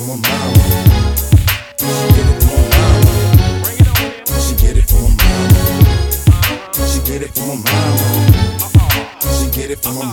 from her mama. She get it from her mama. She get it from her mama. She get it from her mama. She get it from her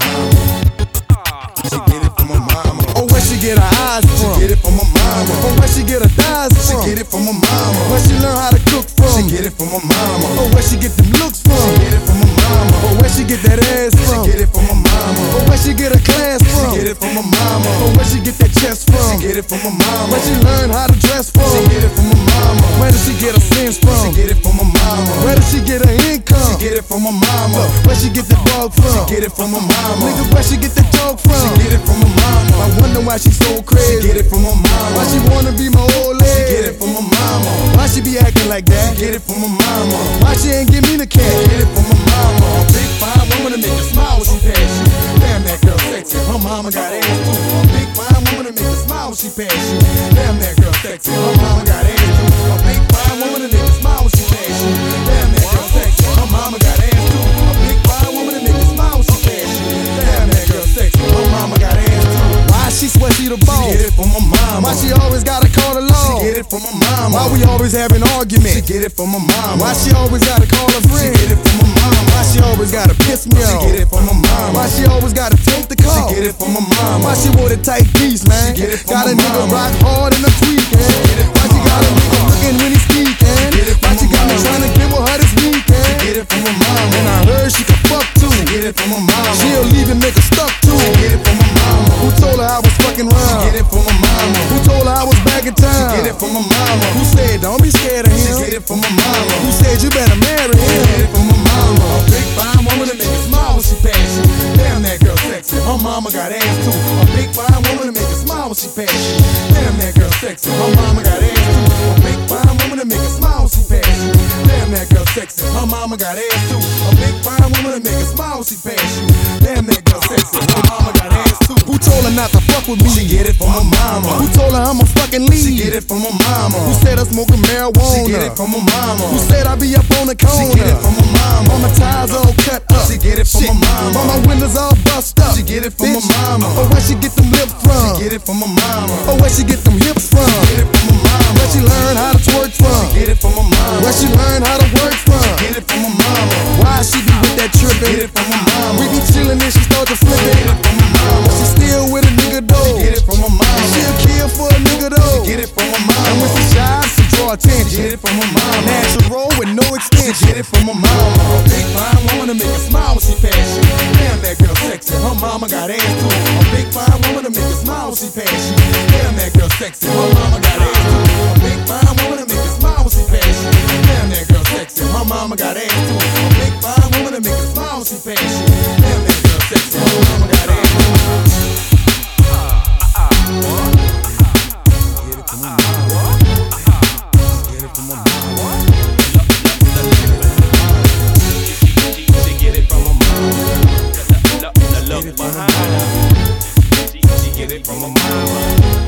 mama. She get it from her mama. Oh, where she get her eyes from? She get it from her mama. Oh, where she get her thighs from? She get it from her mama. Where she learn how to cook from? She get it from her mama. Oh, where she get them looks from? She get it from her mama. Oh, where she get that ass from? She get it from her mama. Oh, where she get her class from? She get it from her mama. Oh, where she get that chest from? She get it from her mama. Where she learn how to dress from? She get it from her mama. Where does she get her sense from? She get it from her mama. Where does she get her income? She get it from her mama. Where she get the dog from? She get it from her mama. Nigga, where she get the dog from? She get it from her mama. I wonder why she so crazy. She get it from her mama. Why she wanna be my old lady? She get it from her mama. Why she be acting like that? She get it from her mama. Why she ain't give me the cash? She get it from her mama. A big fine woman to make you smile when she pass you. Damn, that girl sexy. Her mama got ass too. A big fine woman to make you smile when she pass you. Damn, that girl sexy. Her mama got ass too. A big fine woman to make you smile when she pass you. Damn, that girl sexy. Her mama got ass too. A big fine woman to make you smile when she pass you. Damn, that girl sexy. Her mama got ass too. Why she swear she the boss? She get it from her mama. Why she always gotta call the law? She get it from her mama. Why we always having arguments? She get it from her mama. Why she always gotta call her friend? She get it from her mama. Why she always gotta piss me off? She get it from her mama. Why she always gotta take the call? She get it from her mama. Why she wore the tight piece, man? She get it from got her a nigga rock hard in the tweaking. Why she got a nigga looking when he speaking? Why she got me trying to get with her this weekend? She get it from her mama. And I heard she could fuck too. She get it from her mama. She'll leave a nigga stuck too. She get it from her mama. Who told her I was fucking round? She get it from her mama. Who told her I was back in town? She get it from her mama. Who said don't be scared of him? She get it from her mama. Who said you better marry him? She get it from her mama. A big fine woman to make you smile when she pass you. Damn, that girl sexy. Her mama got ass too. A big fine woman to make you smile when she pass you. Damn, that girl sexy. Her mama got ass too. A big fine woman to make you smile when she pass you. Damn, that girl sexy. Her mama got ass too. A big fine woman to make you smile when she pass you. Damn, that girl sexy. Her mama got ass too. Who told her not to fuck with me? She get it from her mama. Who told her I'm a fucking lead? She get it from her mama. Who said I'm smoking marijuana? She get it from her mama. Who said I be up on the corner? She get it from her mama. All my ties all cut up. She get it from her mama. All my windows all bust up. She get it from her mama. Oh, where she get them lips from? She get it from her mama. Oh, where she get them hips from? She get it from her mama. Where she learn how to twerk from? She get it from her mama. Where she learn how to work from? She get it from her mama. Why she be with that trippin'? She get it from her mama. We be chillin' and she start to flip it. She get it from her mama. She still with a nigga though. She get it from her mama. She'll kill for a nigga though. She get it from her mama. And when she shy, she draw attention. She get it from her mama. Natural with no extension. She get it from her mama. A big fine woman to make you smile when she pass you. Damn, that girl sexy. Her mama got ass too. A big fine woman to make you smile when she pass you. Damn, that girl sexy. Her mama got ass too. A big fine woman to make you smile when she pass you. Damn, that girl sexy. Her mama got ass too. A big fine woman to make you smile when she pass you. Damn, that girl sexy. Her mama got ass too. Get it from her mama. Get it from her mama. She get it from her mama. Look behind her. She get it from her mama.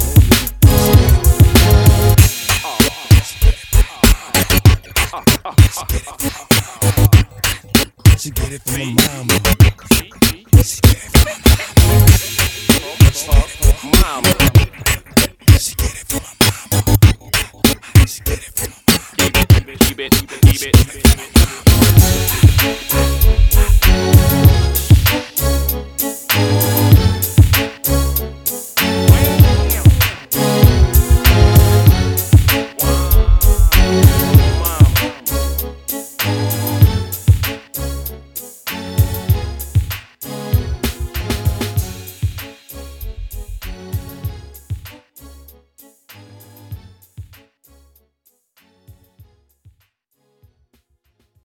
She get it from her mama. She get it from her mama. Mama.